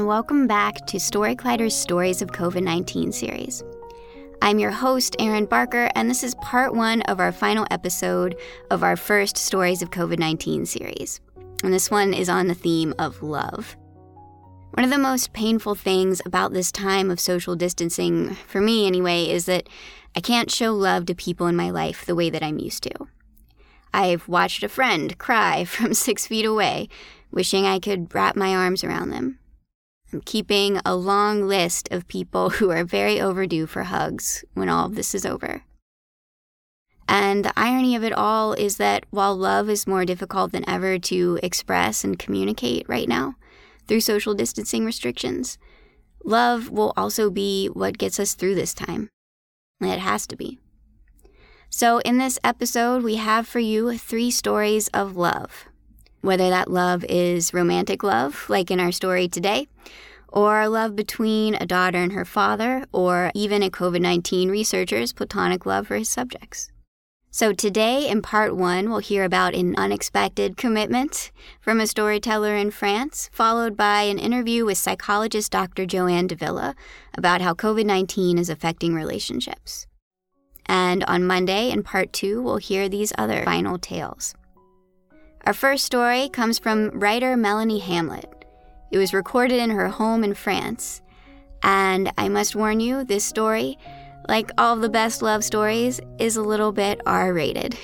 and welcome back to Story Collider's Stories of COVID-19 series. I'm your host, Erin Barker, and this is part 1 of our final episode of our first Stories of COVID-19 series. And this one is on the theme of love. One of the most painful things about this time of social distancing, for me anyway, is that I can't show love to people in my life the way that I'm used to. I've watched a friend cry from 6 feet away, wishing I could wrap my arms around them. I'm keeping a long list of people who are very overdue for hugs when all of this is over. And the irony of it all is that while love is more difficult than ever to express and communicate right now through social distancing restrictions, love will also be what gets us through this time. It has to be. So in this episode, we have for you 3 stories of love. Whether that love is romantic love, like in our story today, or love between a daughter and her father, or even a COVID-19 researcher's platonic love for his subjects. So today, in part 1, we'll hear about an unexpected commitment from a storyteller in France, followed by an interview with psychologist Dr. Joanne Davila about how COVID-19 is affecting relationships. And on Monday, in part 2, we'll hear these other final tales. Our first story comes from writer Melanie Hamlet. It was recorded in her home in France. And I must warn you, this story, like all of the best love stories, is a little bit R-rated.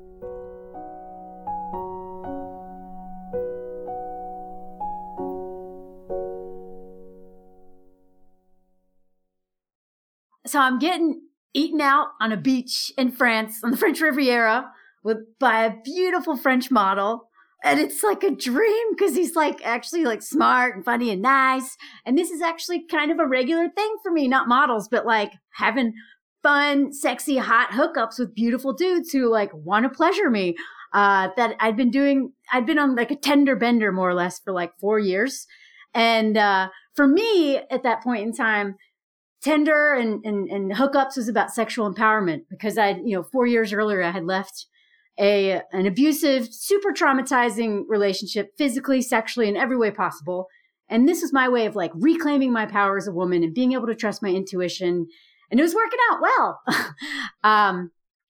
So I'm getting eaten out on a beach in France, on the French Riviera, by a beautiful French model. And it's like a dream because he's actually smart and funny and nice. And this is actually kind of a regular thing for me, not models, but having fun, sexy, hot hookups with beautiful dudes who want to pleasure me. That I'd been on a Tinder bender more or less for 4 years. And for me at that point in time, Tinder and hookups was about sexual empowerment because 4 years earlier I had left an abusive, super traumatizing relationship, physically, sexually, in every way possible. And this was my way of reclaiming my power as a woman and being able to trust my intuition. And it was working out well.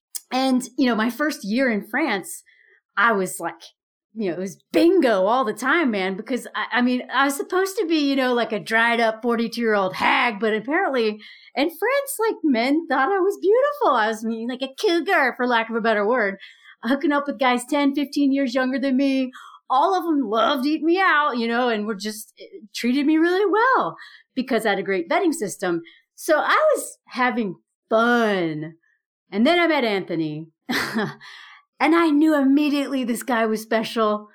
My first year in France, I was it was bingo all the time, man, because I was supposed to be, a dried up 42-year-old hag, but apparently in France, men thought I was beautiful. I was like a cougar, for lack of a better word. Hooking up with guys 10, 15 years younger than me. All of them loved eating me out, and were just treated me really well because I had a great vetting system. So I was having fun. And then I met Anthony. And I knew immediately this guy was special.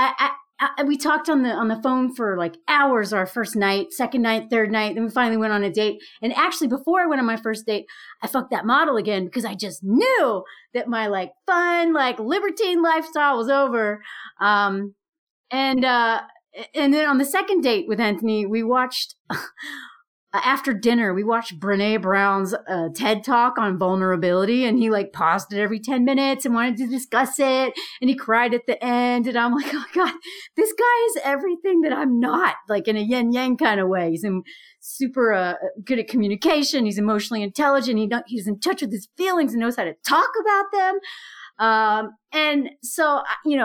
We talked on the phone for hours our first night, second night, third night. Then we finally went on a date. And actually, before I went on my first date, I fucked that model again because I just knew that my fun, libertine lifestyle was over. And then on the second date with Anthony, we watched after dinner, we watched Brené Brown's TED Talk on vulnerability, and he paused it every 10 minutes and wanted to discuss it, and he cried at the end, and I'm like, oh my God, this guy is everything that I'm not, in a yin-yang kind of way. He's super good at communication. He's emotionally intelligent. He's in touch with his feelings and knows how to talk about them. And so,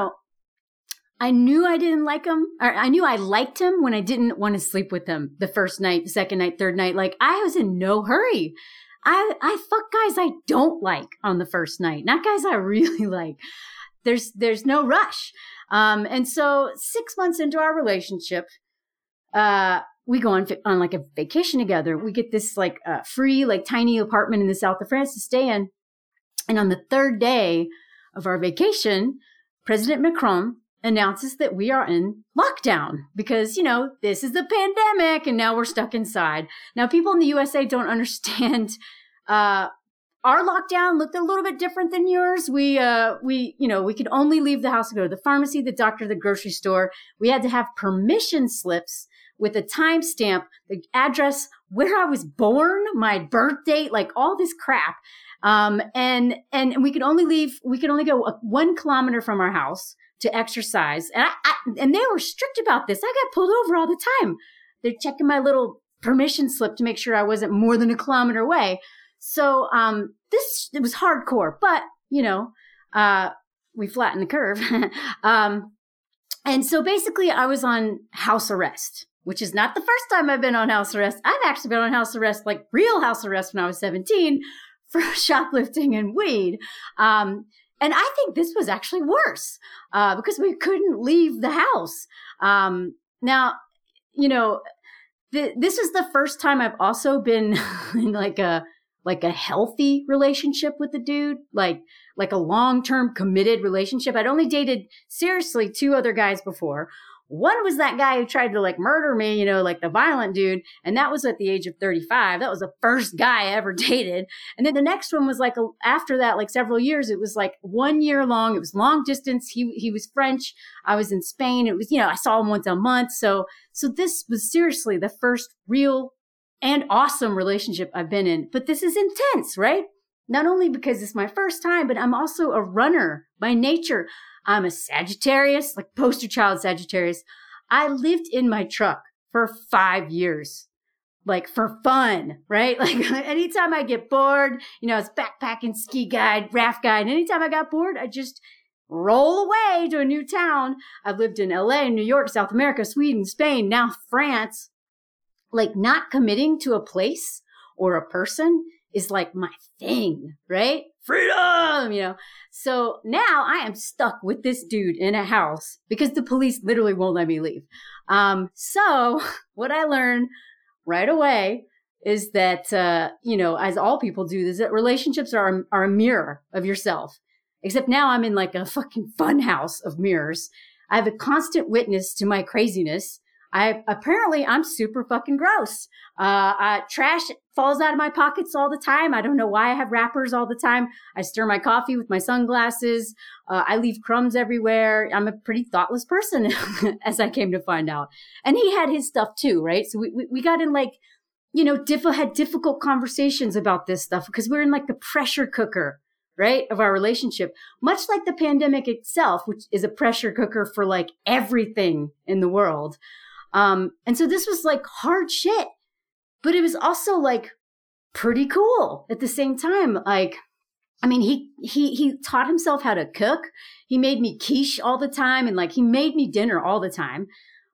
I knew I didn't like him, or I knew I liked him when I didn't want to sleep with him the first night, the second night, third night. I was in no hurry. I fuck guys I don't like on the first night, not guys I really like. There's no rush. And so 6 months into our relationship, we go on a vacation together. We get this free, tiny apartment in the south of France to stay in. And on the third day of our vacation, President Macron announces that we are in lockdown because, this is the pandemic and now we're stuck inside. Now, people in the USA don't understand, our lockdown looked a little bit different than yours. We could only leave the house to go to the pharmacy, the doctor, the grocery store. We had to have permission slips with a timestamp, the address, where I was born, my birth date, all this crap. And we could only go 1 kilometer from our house to exercise. And they were strict about this. I got pulled over all the time. they're checking my little permission slip to make sure I wasn't more than a kilometer away. So it was hardcore, but, we flattened the curve. And so basically I was on house arrest, which is not the first time I've been on house arrest. I've actually been on house arrest, like real house arrest, when I was 17 for shoplifting and weed. And I think this was actually worse because we couldn't leave the house. Now, this was the first time I've also been in like a healthy relationship with the dude, like a long-term committed relationship. I'd only dated seriously 2 other guys before. One was that guy who tried to like murder me, like the violent dude. And that was at the age of 35. That was the first guy I ever dated. And then the next one was like, after that, like several years, it was like 1 year long. It was long distance. He was French. I was in Spain. It was, I saw him once a month. So this was seriously the first real and awesome relationship I've been in. But this is intense, right? Not only because it's my first time, but I'm also a runner by nature. I'm a Sagittarius, like poster child Sagittarius. I lived in my truck for 5 years, like for fun, right? Like anytime I get bored, it's backpacking, ski guide, raft guide. Anytime I got bored, I just roll away to a new town. I've lived in LA, New York, South America, Sweden, Spain, now France. Like not committing to a place or a person is like my thing, right? Freedom, So now I am stuck with this dude in a house because the police literally won't let me leave. So what I learned right away is that, as all people do, is that relationships are a mirror of yourself. Except now I'm in like a fucking fun house of mirrors. I have a constant witness to my craziness. I'm super fucking gross. Trash falls out of my pockets all the time. I don't know why I have wrappers all the time. I stir my coffee with my sunglasses. I leave crumbs everywhere. I'm a pretty thoughtless person, as I came to find out. And he had his stuff too, right? So we got in like, had difficult conversations about this stuff because we're in like the pressure cooker, right, of our relationship, much like the pandemic itself, which is a pressure cooker for like everything in the world. And so this was like hard shit, but it was also like pretty cool at the same time. Like, I mean, he taught himself how to cook. He made me quiche all the time. And like, he made me dinner all the time.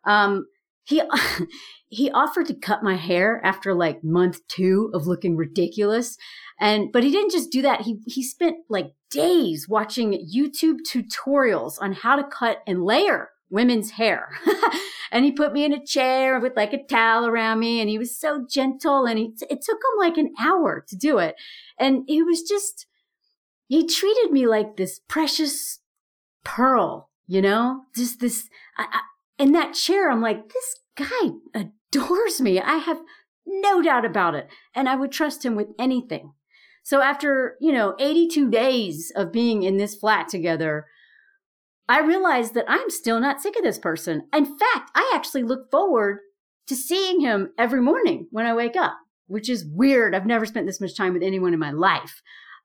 He offered to cut my hair after like month 2 of looking ridiculous. But he didn't just do that. He spent like days watching YouTube tutorials on how to cut and layer women's hair. And he put me in a chair with like a towel around me, and he was so gentle, and it took him like an hour to do it. And he treated me like this precious pearl, just this, in that chair, I'm like, this guy adores me. I have no doubt about it. And I would trust him with anything. So after, 82 days of being in this flat together, I realized that I'm still not sick of this person. In fact, I actually look forward to seeing him every morning when I wake up, which is weird. I've never spent this much time with anyone in my life.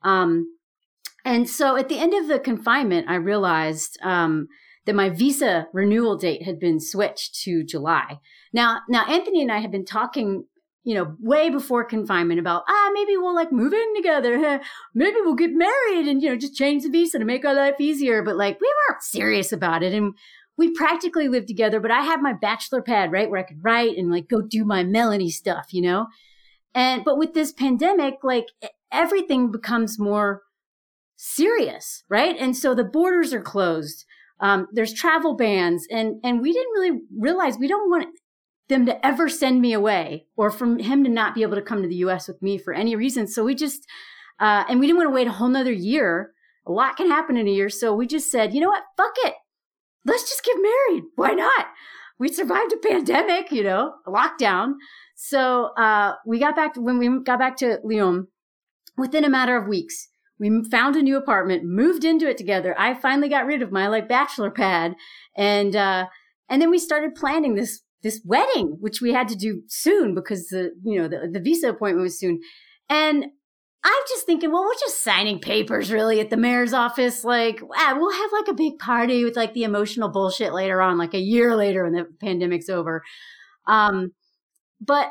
And so at the end of the confinement, I realized that my visa renewal date had been switched to July. Now Anthony and I had been talking, way before confinement about, maybe we'll like move in together. Maybe we'll get married and, just change the visa to make our life easier. But like, we weren't serious about it. And we practically lived together, but I had my bachelor pad, right, where I could write and like go do my Melanie stuff, but with this pandemic, like everything becomes more serious, right? And so the borders are closed. There's travel bans, and we didn't really realize we don't want them to ever send me away or from him to not be able to come to the US with me for any reason. So we just, and we didn't want to wait a whole nother year. A lot can happen in a year. So we just said, you know what? Fuck it. Let's just get married. Why not? We survived a pandemic, a lockdown. So when we got back to Lyon, within a matter of weeks, we found a new apartment, moved into it together. I finally got rid of my like bachelor pad. And then we started planning this wedding, which we had to do soon because the visa appointment was soon. And I'm just thinking, well, we're just signing papers really at the mayor's office. Like, we'll have like a big party with like the emotional bullshit later on, like a year later when the pandemic's over. But,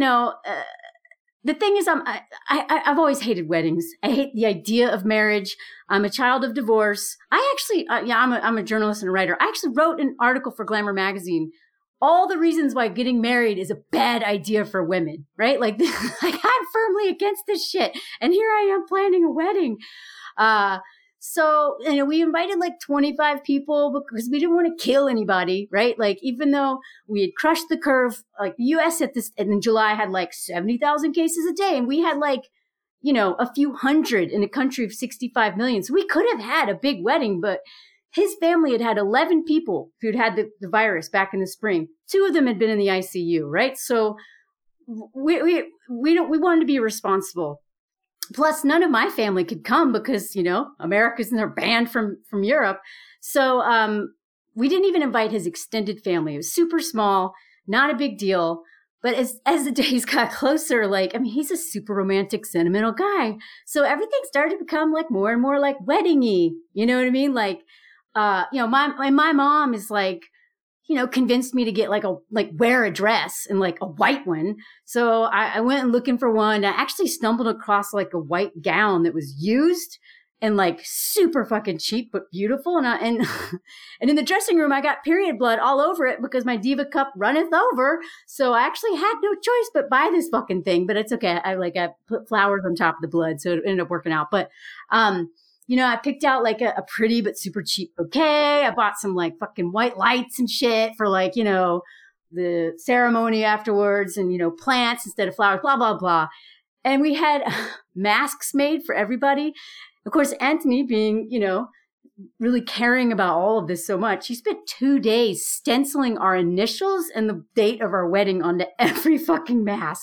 the thing is, I've always hated weddings. I hate the idea of marriage. I'm a child of divorce. I actually, I'm a journalist and a writer. I actually wrote an article for Glamour magazine. All the reasons why getting married is a bad idea for women, right? Like I'm firmly against this shit. And here I am planning a wedding. So, we invited like 25 people because we didn't want to kill anybody, right? Like, even though we had crushed the curve, like the US and in July had like 70,000 cases a day. And we had like, a few hundred in a country of 65 million. So we could have had a big wedding, but his family had 11 people who'd had the virus back in the spring. 2 of them had been in the ICU, right? So we wanted to be responsible. Plus, none of my family could come because, Americans are banned from Europe. So we didn't even invite his extended family. It was super small, not a big deal. But as the days got closer, he's a super romantic, sentimental guy. So everything started to become like more and more like wedding-y. You know what I mean? Like, my mom is like, convinced me to get wear a dress and like a white one. So I went and looking for one. I actually stumbled across like a white gown that was used and like super fucking cheap, but beautiful. And in the dressing room, I got period blood all over it because my diva cup runneth over. So I actually had no choice but buy this fucking thing, but it's okay. I put flowers on top of the blood. So it ended up working out. But, I picked out like a pretty but super cheap bouquet. I bought some like fucking white lights and shit for like, the ceremony afterwards and, plants instead of flowers, blah, blah, blah. And we had masks made for everybody. Of course, Anthony being, really caring about all of this so much, he spent 2 days stenciling our initials and the date of our wedding onto every fucking mask.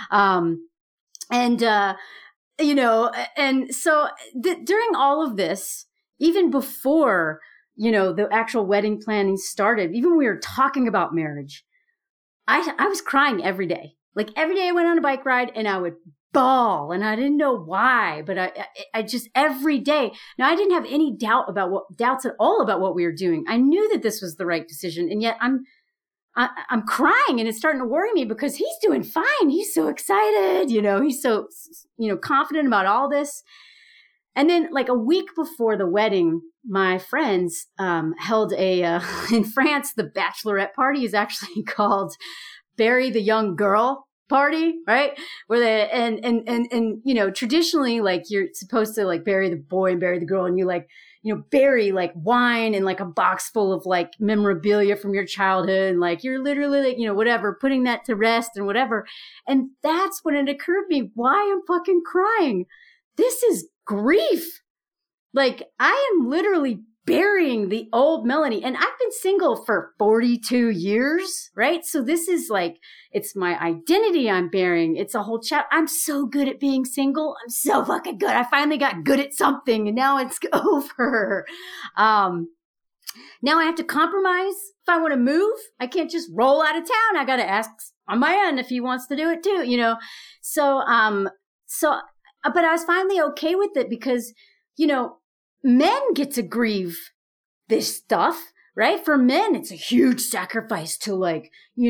And so during all of this, even before, the actual wedding planning started, even when we were talking about marriage, I was crying every day. Like every day I went on a bike ride and I would bawl and I didn't know why, but I just every day. Now I didn't have any doubts at all about what we were doing. I knew that this was the right decision. And yet I'm crying and it's starting to worry me because he's doing fine. He's so excited, he's so, confident about all this. And then like a week before the wedding, my friends held in France, the bachelorette party is actually called Bury the Young Girl party, right? Where they, and traditionally like you're supposed to like bury the boy and bury the girl and you like, bury like wine and like a box full of like memorabilia from your childhood. And like, you're literally like, whatever, putting that to rest and whatever. And that's when it occurred to me, why I'm fucking crying. This is grief. Like I am literally burying the old Melanie. And I've been single for 42 years, right? So this is like, it's my identity I'm burying. It's a whole chat. I'm so good at being single. I'm so fucking good. I finally got good at something and now it's over. Now I have to compromise if I want to move. I can't just roll out of town. I got to ask on my end if he wants to do it too, So, but I was finally okay with it because, men get to grieve this stuff, right? For men, it's a huge sacrifice to like,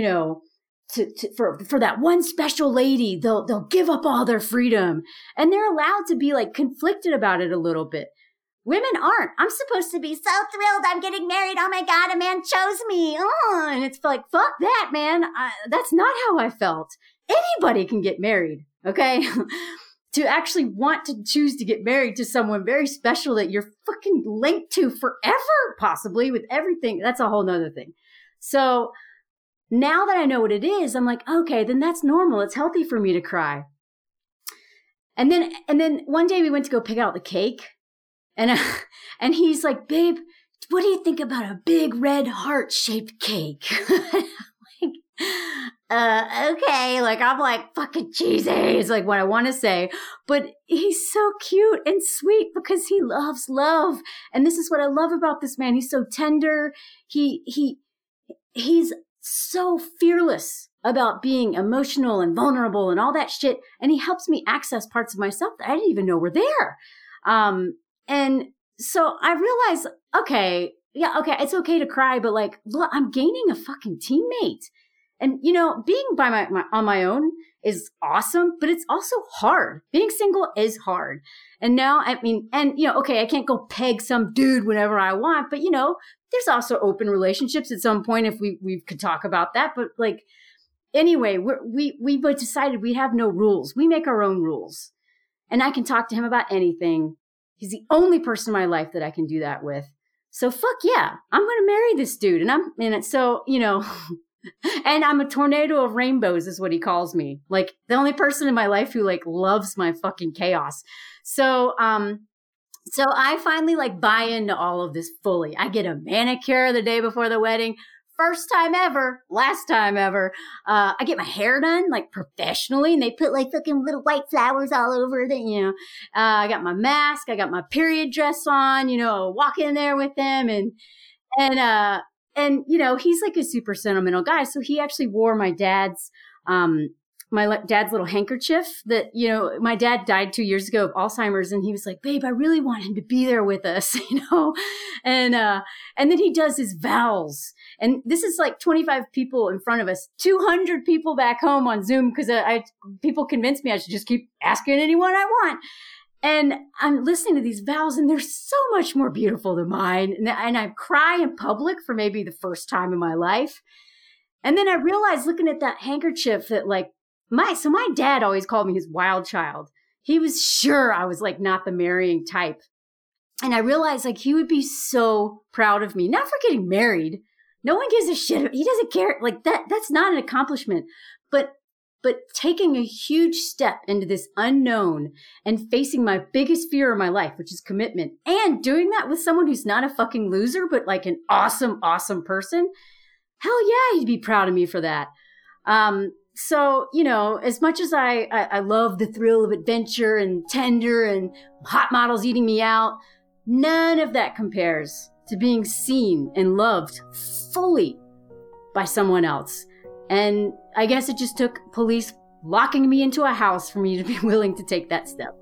for that one special lady, they'll give up all their freedom and they're allowed to be like conflicted about it a little bit. Women aren't. I'm supposed to be so thrilled I'm getting married. Oh my God, a man chose me. Oh, and it's like, fuck that, man. That's not how I felt. Anybody can get married, okay? To actually want to choose to get married to someone very special that you're fucking linked to forever, possibly with everything. That's a whole nother thing. So now that I know what it is, I'm like, okay, then that's normal. It's healthy for me to cry. And then one day we went to go pick out the cake and he's like, babe, what do you think about a big red heart-shaped cake? Okay, like I'm like fucking cheesy is like what I want to say, but he's so cute and sweet because he loves love, and this is what I love about this man. He's so tender. He's so fearless about being emotional and vulnerable and all that shit, and he helps me access parts of myself that I didn't even know were there. And so I realized, okay, it's okay to cry, but like, look, I'm gaining a fucking teammate. And, being on my own is awesome, but it's also hard. Being single is hard. And now, okay, I can't go peg some dude whenever I want, but, there's also open relationships at some point if we could talk about that. But like, anyway, we decided we have no rules. We make our own rules. And I can talk to him about anything. He's the only person in my life that I can do that with. So fuck yeah, I'm going to marry this dude. And and I'm a tornado of rainbows is what he calls me. Like the only person in my life who like loves my fucking chaos. So I finally like buy into all of this fully. I get a manicure the day before the wedding. First time ever, last time ever. I get my hair done like professionally, and they put like fucking little white flowers all over it. I got my mask, I got my period dress on. Walk in there with them, and he's like a super sentimental guy. So he actually wore my dad's little handkerchief that, my dad died 2 years ago of Alzheimer's. And he was like, babe, I really want him to be there with us, and then he does his vows. And this is like 25 people in front of us, 200 people back home on Zoom. Cause people convinced me I should just keep asking anyone I want. And I'm listening to these vows and they're so much more beautiful than mine. And I cry in public for maybe the first time in my life. And then I realized looking at that handkerchief that like, my dad always called me his wild child. He was sure I was like not the marrying type. And I realized like he would be so proud of me, not for getting married. No one gives a shit. He doesn't care. Like that's not an accomplishment, but taking a huge step into this unknown and facing my biggest fear of my life, which is commitment, and doing that with someone who's not a fucking loser, but like an awesome, awesome person. Hell yeah, he'd be proud of me for that. So, as much as I love the thrill of adventure and tender and hot models eating me out, none of that compares to being seen and loved fully by someone else. And I guess it just took police locking me into a house for me to be willing to take that step.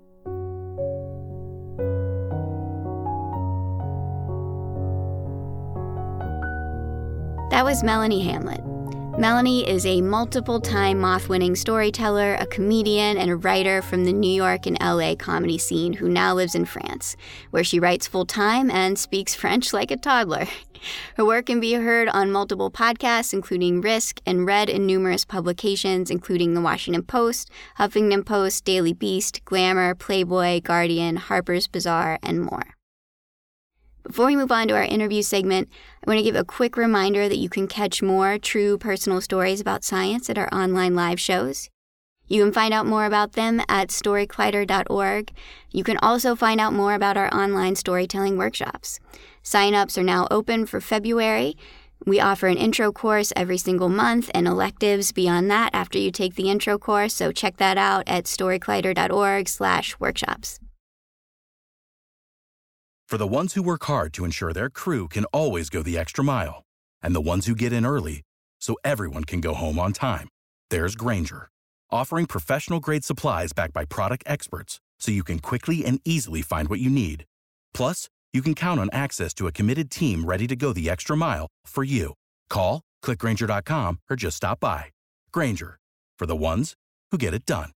That was Melanie Hamlet. Melanie is a multiple-time Moth-winning storyteller, a comedian, and a writer from the New York and LA comedy scene who now lives in France, where she writes full-time and speaks French like a toddler. Her work can be heard on multiple podcasts, including Risk, and read in numerous publications, including The Washington Post, Huffington Post, Daily Beast, Glamour, Playboy, Guardian, Harper's Bazaar, and more. Before we move on to our interview segment, I want to give a quick reminder that you can catch more true personal stories about science at our online live shows. You can find out more about them at storycollider.org. You can also find out more about our online storytelling workshops. Sign-ups are now open for February. We offer an intro course every single month and electives beyond that after you take the intro course, so check that out at storycollider.org/workshops. For the ones who work hard to ensure their crew can always go the extra mile, and the ones who get in early so everyone can go home on time, there's Grainger, offering professional-grade supplies backed by product experts so you can quickly and easily find what you need. Plus, you can count on access to a committed team ready to go the extra mile for you. Call, click Grainger.com, or just stop by. Grainger, for the ones who get it done.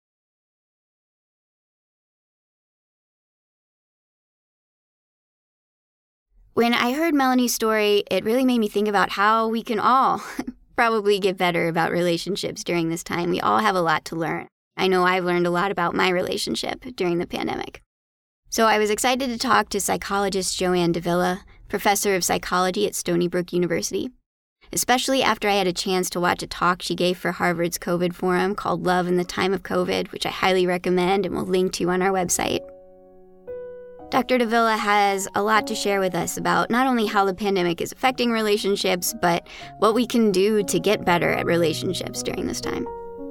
When I heard Melanie's story, it really made me think about how we can all probably get better about relationships during this time. We all have a lot to learn. I know I've learned a lot about my relationship during the pandemic. So I was excited to talk to psychologist Joanne Davila, professor of psychology at Stony Brook University, especially after I had a chance to watch a talk she gave for Harvard's COVID Forum called Love in the Time of COVID, which I highly recommend and will link to on our website. Dr. Davila has a lot to share with us about not only how the pandemic is affecting relationships, but what we can do to get better at relationships during this time.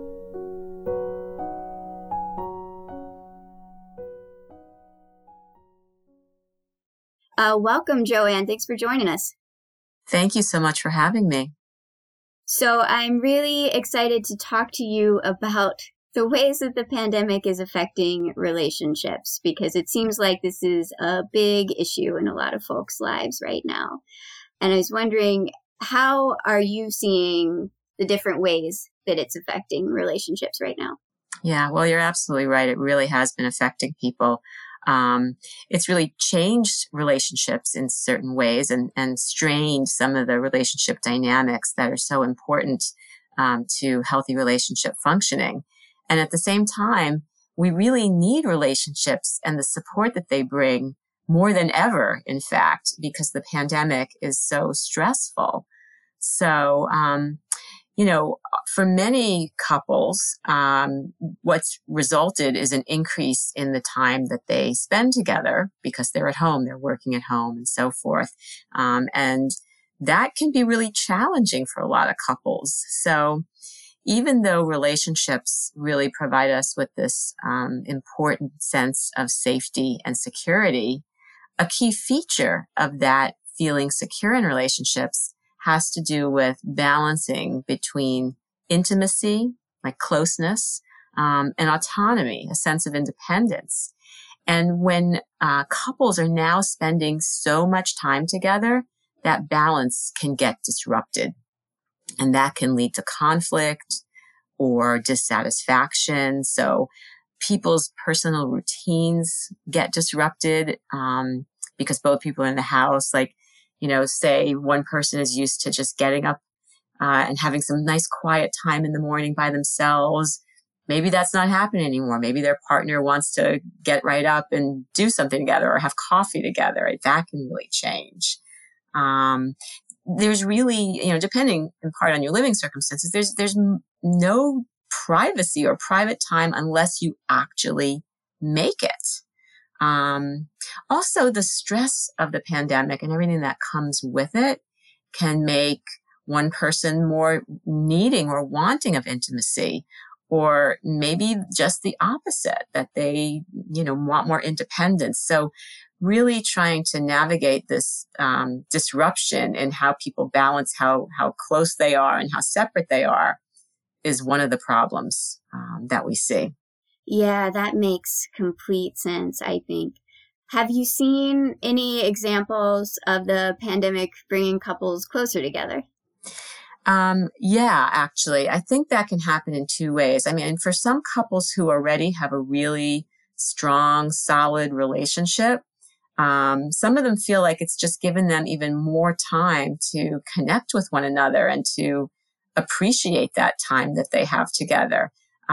Welcome, Joanne. Thanks for joining us. Thank you so much for having me. So I'm really excited to talk to you about the ways that the pandemic is affecting relationships, because it seems like this is a big issue in a lot of folks' lives right now. And I was wondering, how are you seeing the different ways that it's affecting relationships right now. Yeah, well, you're absolutely right. It really has been affecting people. It's really changed relationships in certain ways and strained some of the relationship dynamics that are so important to healthy relationship functioning. And at the same time, we really need relationships and the support that they bring more than ever, in fact, because the pandemic is so stressful. So, for many couples, what's resulted is an increase in the time that they spend together because they're at home, they're working at home and so forth. And that can be really challenging for a lot of couples. So even though relationships really provide us with this important sense of safety and security, a key feature of that feeling secure in relationships has to do with balancing between intimacy, like closeness, and autonomy, a sense of independence. And when couples are now spending so much time together, that balance can get disrupted. And that can lead to conflict or dissatisfaction. So people's personal routines get disrupted because both people are in the house. Like, say one person is used to just getting up and having some nice quiet time in the morning by themselves. Maybe that's not happening anymore. Maybe their partner wants to get right up and do something together or have coffee together. Right? That can really change. There's really, depending in part on your living circumstances, there's no privacy or private time unless you actually make it. Also, the stress of the pandemic and everything that comes with it can make one person more needing or wanting of intimacy, or maybe just the opposite, that they, want more independence. So really trying to navigate this disruption in how people balance how close they are and how separate they are is one of the problems that we see. Yeah, that makes complete sense, I think. Have you seen any examples of the pandemic bringing couples closer together? Yeah, actually, I think that can happen in two ways. I mean, for some couples who already have a really strong, solid relationship, some of them feel like it's just given them even more time to connect with one another and to appreciate that time that they have together.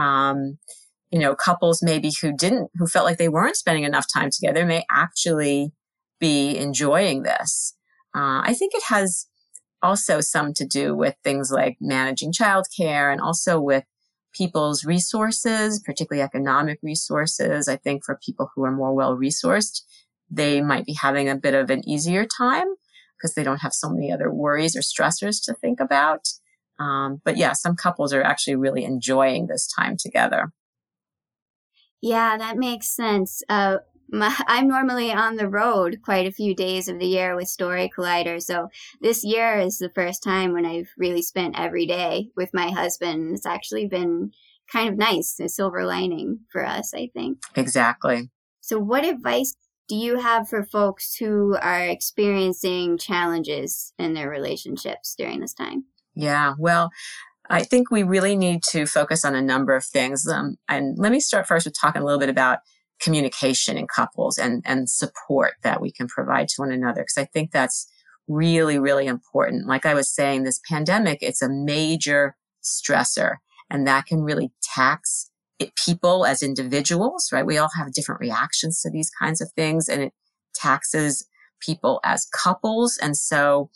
Couples maybe who felt like they weren't spending enough time together may actually be enjoying this. I think it has also some to do with things like managing childcare and also with people's resources, particularly economic resources. I think for people who are more well-resourced, they might be having a bit of an easier time because they don't have so many other worries or stressors to think about. But yeah, some couples are actually really enjoying this time together. Yeah, that makes sense. I'm normally on the road quite a few days of the year with Story Collider. So this year is the first time when I've really spent every day with my husband. It's actually been kind of nice, a silver lining for us, I think. Exactly. So what advice do you have for folks who are experiencing challenges in their relationships during this time? Yeah, well, I think we really need to focus on a number of things. And let me start first with talking a little bit about communication in couples and support that we can provide to one another, because I think that's really, really important. Like I was saying, this pandemic, it's a major stressor, and that can really tax people as individuals, right? We all have different reactions to these kinds of things, and it taxes people as couples. And so,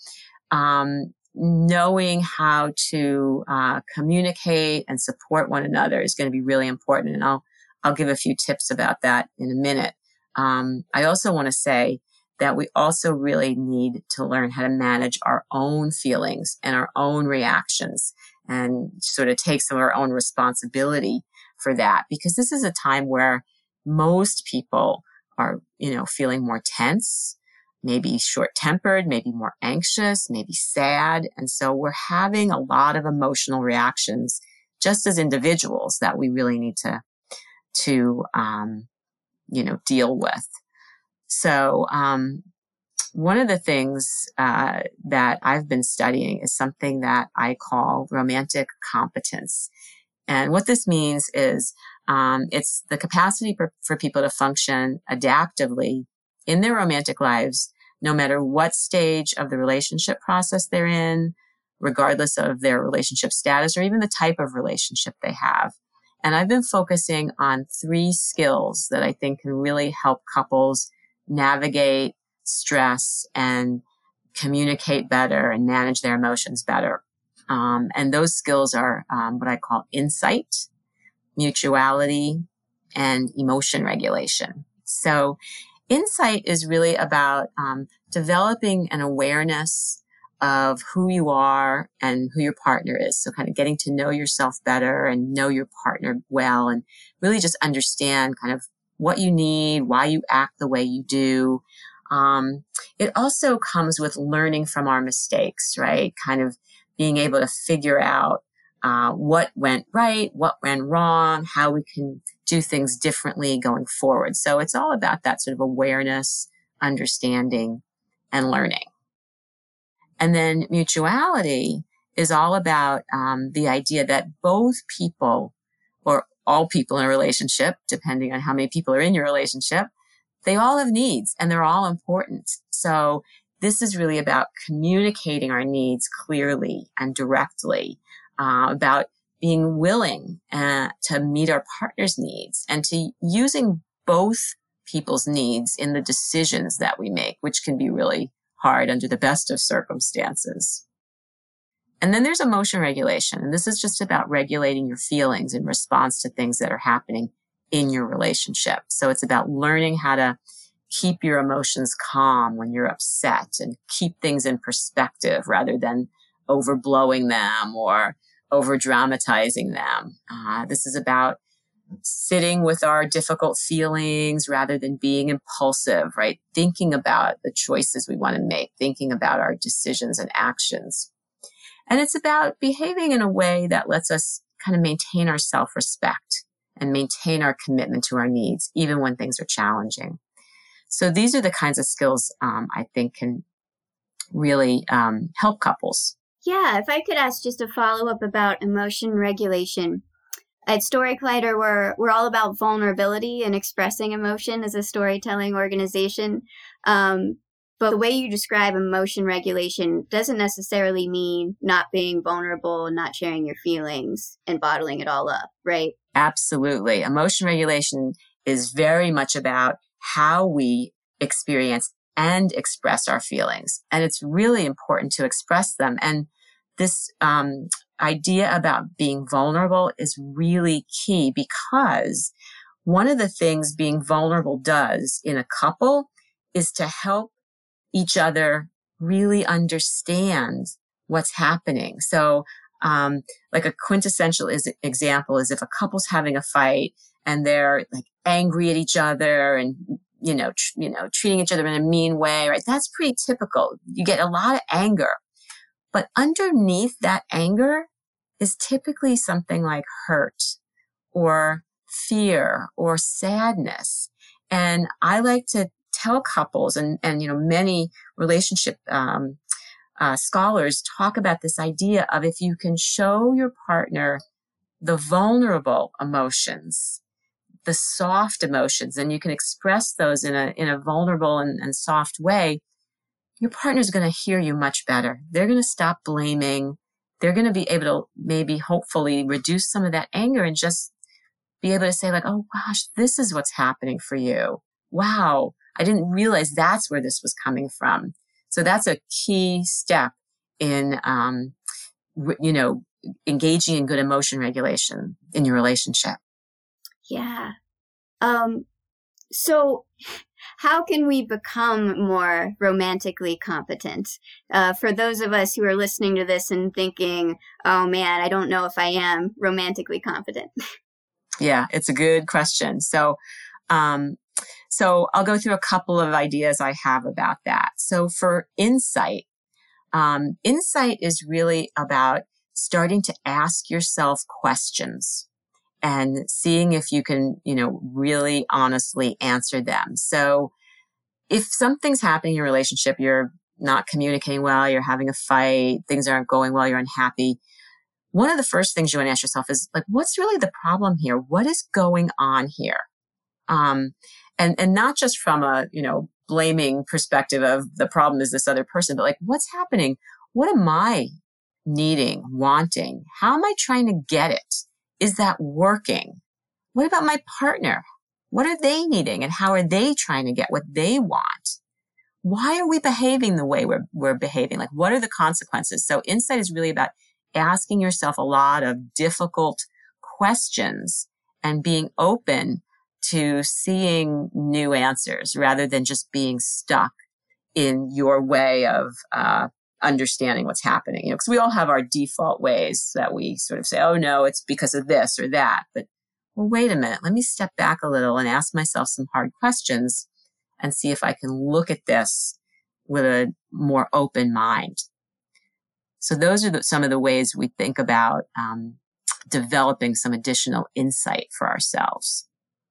knowing how to communicate and support one another is going to be really important. And I'll give a few tips about that in a minute. I also want to say that we also really need to learn how to manage our own feelings and our own reactions and sort of take some of our own responsibility for that, because this is a time where most people are, feeling more tense, maybe short-tempered, maybe more anxious, maybe sad. And so we're having a lot of emotional reactions just as individuals that we really need to deal with. So, one of the things that I've been studying is something that I call romantic competence. And what this means is it's the capacity for people to function adaptively in their romantic lives, no matter what stage of the relationship process they're in, regardless of their relationship status or even the type of relationship they have. And I've been focusing on 3 skills that I think can really help couples navigate stress and communicate better and manage their emotions better. And those skills are what I call insight, mutuality, and emotion regulation. So insight is really about developing an awareness of who you are and who your partner is. So kind of getting to know yourself better and know your partner well, and really just understand kind of what you need, why you act the way you do. It also comes with learning from our mistakes, right? Kind of being able to figure out what went right, what went wrong, how we can do things differently going forward. So it's all about that sort of awareness, understanding, and learning. And then mutuality is all about the idea that both people, or all people in a relationship, depending on how many people are in your relationship, they all have needs and they're all important. So this is really about communicating our needs clearly and directly, about being willing to meet our partner's needs and to using both people's needs in the decisions that we make, which can be really hard under the best of circumstances. And then there's emotion regulation. And this is just about regulating your feelings in response to things that are happening in your relationship. So it's about learning how to keep your emotions calm when you're upset and keep things in perspective rather than overblowing them or over dramatizing them. This is about sitting with our difficult feelings rather than being impulsive, right? Thinking about the choices we want to make, thinking about our decisions and actions. And it's about behaving in a way that lets us kind of maintain our self-respect and maintain our commitment to our needs, even when things are challenging. So these are the kinds of skills I think can really help couples. Yeah, if I could ask just a follow-up about emotion regulation. At Story Collider, we're all about vulnerability and expressing emotion as a storytelling organization. But the way you describe emotion regulation doesn't necessarily mean not being vulnerable and not sharing your feelings and bottling it all up, right? Absolutely. Emotion regulation is very much about how we experience and express our feelings. And it's really important to express them. And this idea about being vulnerable is really key, because one of the things being vulnerable does in a couple is to help each other really understand what's happening. So, like a quintessential example is if a couple's having a fight and they're like angry at each other and, treating each other in a mean way, right? That's pretty typical. You get a lot of anger, but underneath that anger is typically something like hurt or fear or sadness. And I like to tell couples and many relationship scholars talk about this idea of if you can show your partner the vulnerable emotions, the soft emotions, and you can express those in a vulnerable and soft way, your partner's going to hear you much better. They're going to stop blaming. They're going to be able to maybe hopefully reduce some of that anger and just be able to say like, oh gosh, this is what's happening for you. Wow. I didn't realize that's where this was coming from. So that's a key step in, engaging in good emotion regulation in your relationship. Yeah. So how can we become more romantically competent? For those of us who are listening to this and thinking, oh man, I don't know if I am romantically competent. Yeah, it's a good question. So I'll go through a couple of ideas I have about that. So for insight is really about starting to ask yourself questions and seeing if you can, really honestly answer them. So if something's happening in your relationship, you're not communicating well, you're having a fight, things aren't going well, you're unhappy, one of the first things you want to ask yourself is like, what's really the problem here? What is going on here? And not just from a, blaming perspective of the problem is this other person, but like, what's happening? What am I needing, wanting? How am I trying to get it? Is that working? What about my partner? What are they needing and how are they trying to get what they want? Why are we behaving the way we're behaving? Like, what are the consequences? So insight is really about asking yourself a lot of difficult questions and being open to seeing new answers rather than just being stuck in your way of understanding what's happening. Because we all have our default ways that we sort of say, oh no, it's because of this or that. But well, wait a minute, let me step back a little and ask myself some hard questions and see if I can look at this with a more open mind. So those are some of the ways we think about developing some additional insight for ourselves.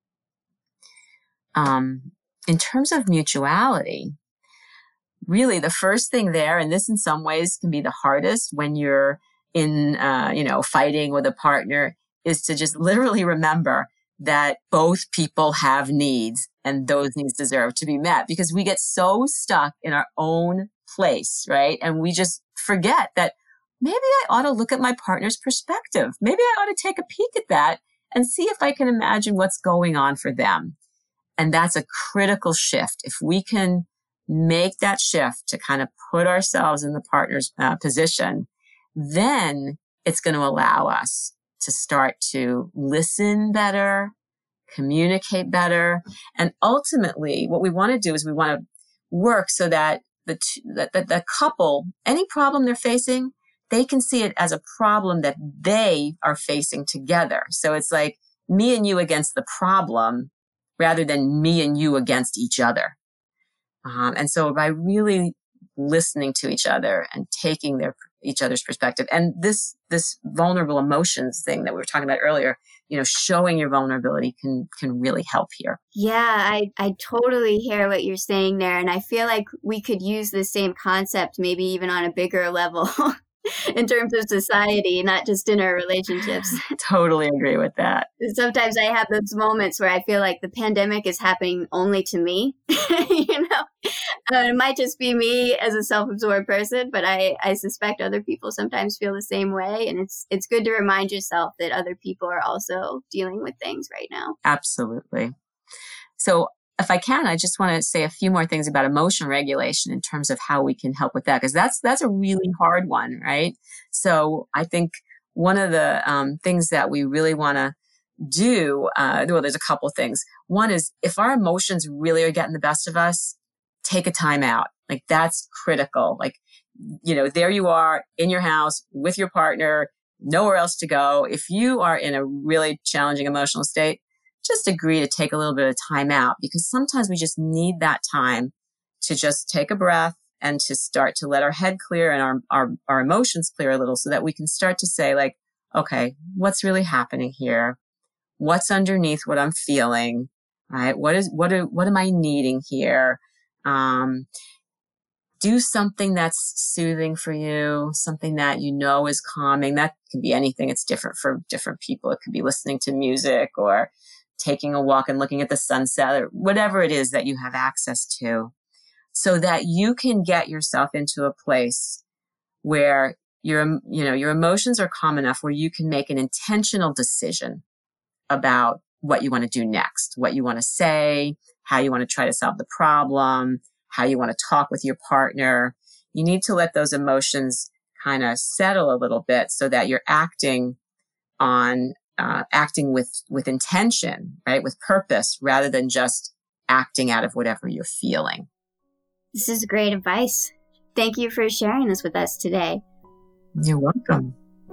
In terms of mutuality, really the first thing there, and this in some ways can be the hardest when you're in, fighting with a partner, is to just literally remember that both people have needs and those needs deserve to be met, because we get so stuck in our own place, right? And we just forget that maybe I ought to look at my partner's perspective. Maybe I ought to take a peek at that and see if I can imagine what's going on for them. And that's a critical shift. If we can make that shift to kind of put ourselves in the partner's position, then it's going to allow us to start to listen better, communicate better. And ultimately, what we want to do is we want to work so that the couple, any problem they're facing, they can see it as a problem that they are facing together. So it's like me and you against the problem rather than me and you against each other. And so by really listening to each other and taking each other's perspective, and this vulnerable emotions thing that we were talking about earlier, showing your vulnerability can really help here. Yeah, I totally hear what you're saying there. And I feel like we could use the same concept, maybe even on a bigger level in terms of society, not just in our relationships. Totally agree with that. Sometimes I have those moments where I feel like the pandemic is happening only to me. It might just be me as a self-absorbed person, but I suspect other people sometimes feel the same way. And it's good to remind yourself that other people are also dealing with things right now. Absolutely. So if I can, I just want to say a few more things about emotional regulation in terms of how we can help with that, because that's a really hard one, right? So I think one of the things that we really want to do, there's a couple things. One is if our emotions really are getting the best of us, take a time out. Like that's critical. Like, there you are in your house with your partner, nowhere else to go. If you are in a really challenging emotional state, just agree to take a little bit of time out, because sometimes we just need that time to just take a breath and to start to let our head clear and our emotions clear a little, so that we can start to say like, okay, what's really happening here? What's underneath what I'm feeling? Right? What am I needing here? Do something that's soothing for you, something that is calming. That can be anything. It's different for different people. It could be listening to music or taking a walk and looking at the sunset, or whatever it is that you have access to, so that you can get yourself into a place where your emotions are calm enough where you can make an intentional decision about what you want to do next, what you want to say, how you want to try to solve the problem, how you want to talk with your partner. You need to let those emotions kind of settle a little bit so that you're acting with intention, right? With purpose, rather than just acting out of whatever you're feeling. This is great advice. Thank you for sharing this with us today. You're welcome.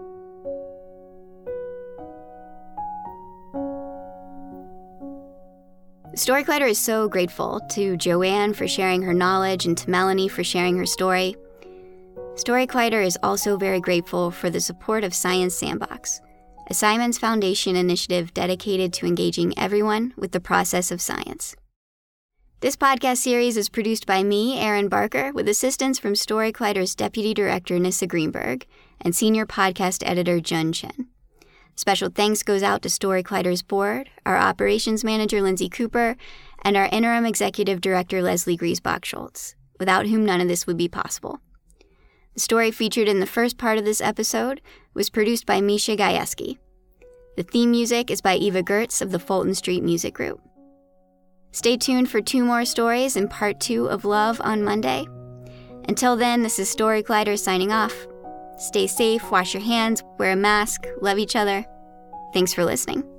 Story Collider is so grateful to Joanne for sharing her knowledge and to Melanie for sharing her story. Story Collider is also very grateful for the support of Science Sandbox, a Simons Foundation initiative dedicated to engaging everyone with the process of science. This podcast series is produced by me, Erin Barker, with assistance from Story Collider's Deputy Director, Nissa Greenberg, and Senior Podcast Editor, Jun Chen. Special thanks goes out to Story Collider's board, our Operations Manager, Lindsay Cooper, and our Interim Executive Director, Leslie Griesbach-Schultz, without whom none of this would be possible. The story featured in the first part of this episode was produced by Misha Gajewski. The theme music is by Eva Gertz of the Fulton Street Music Group. Stay tuned for 2 more stories in part 2 of Love on Monday. Until then, this is Story Collider signing off. Stay safe, wash your hands, wear a mask, love each other. Thanks for listening.